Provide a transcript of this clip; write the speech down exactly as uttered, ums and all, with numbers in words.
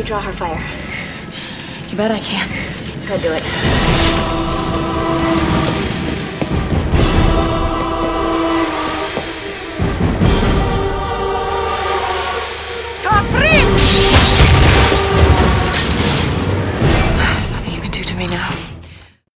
draw her fire. You bet I can. Go do it.